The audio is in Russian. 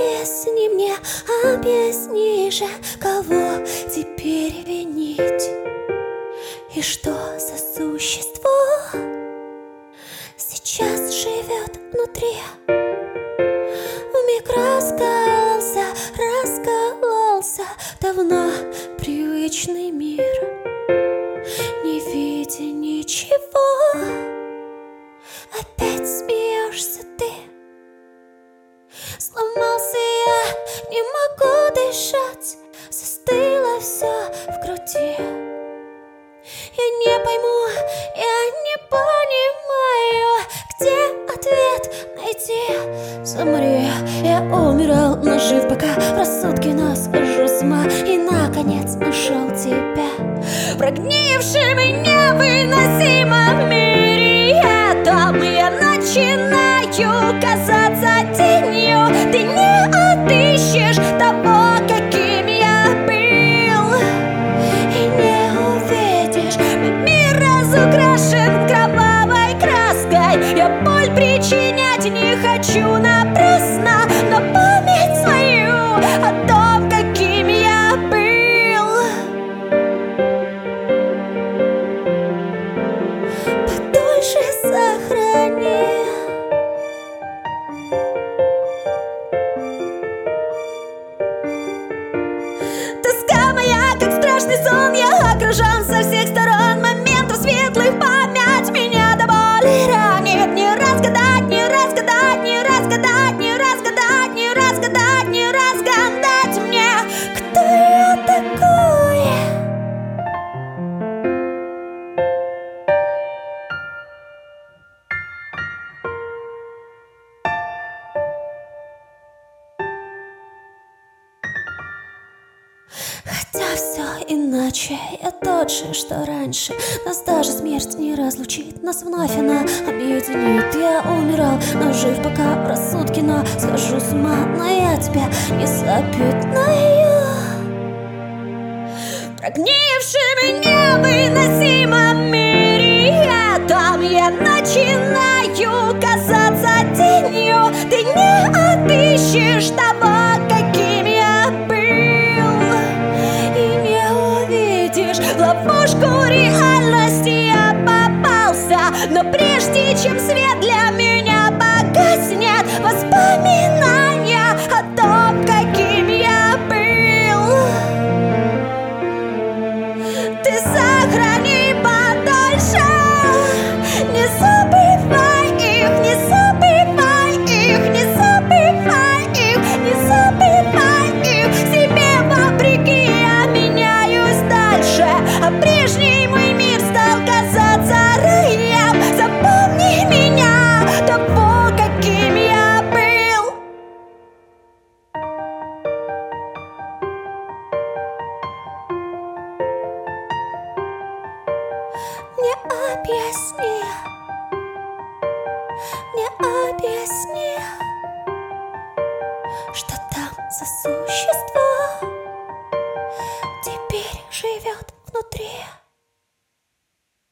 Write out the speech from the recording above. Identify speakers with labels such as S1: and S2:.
S1: Объясни мне, объясни же, кого теперь винить? И что за существо сейчас живет внутри? Вмиг раскололся давно привычный мир. Не видя ничего, опять смеешься ты. Сломался я, не могу дышать, застыло все в груди. Я не пойму, я не понимаю, где ответ найти. Замри, я умирал, но жив пока в рассудке, но схожу с ума и наконец нашел тебя. Прогнившим и невыносимом мире этом я начинаю казаться тенью. Ты не отыщешь того, каким я был, и не увидишь, мой мир разукрашен кровавой краской. Я боль причинять не хочу напрасно, но память свою о том, каким я был, подольше сохрани. Тоска моя, как страшный сон, я окружен со всех сторон моментов светлых. Память меня до боли ранит. Не разгадать, не разгадать, не разгадать, не разгадать, не разгадать, не разгадать мне, кто я такой. Хотя все иначе, я тот же, что раньше. Нас даже смерть не разлучит, нас вновь она объединит. Я умирал, но жив пока в рассудке, но схожу с ума, но я тебя не запятнаю. Прогнившим и невыносимом мире этом я начинаю казаться тенью. Ты не отыщешь того, каким я был, и не увидишь. В ловушку реальности я попался, но прежде чем свет для меня погаснет, воспоминания о том, каким я был, ты сохрани подольше. Не забывай их, не забывай их, не забывай их, не забывай их. Себе вопреки я меняюсь дальше, а прежний мой мир стал казаться раем. Запомни меня, того, каким я был. Мне объясни, мне объясни.